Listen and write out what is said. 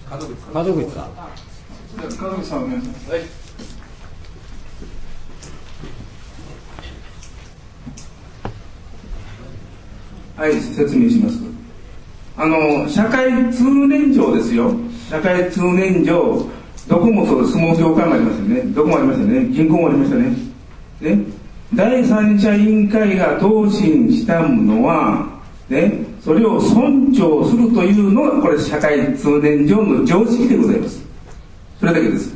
門口さん。 門口さんお願いします。はい。はい、説明します。社会通念上ですよ。社会通念上、どこもそう、相撲協会もありますよね。どこもありましたね。銀行もありましたね。ね。第三者委員会が答申したものは、ね、それを尊重するというのが、これ社会通念上の常識でございます。それだけです。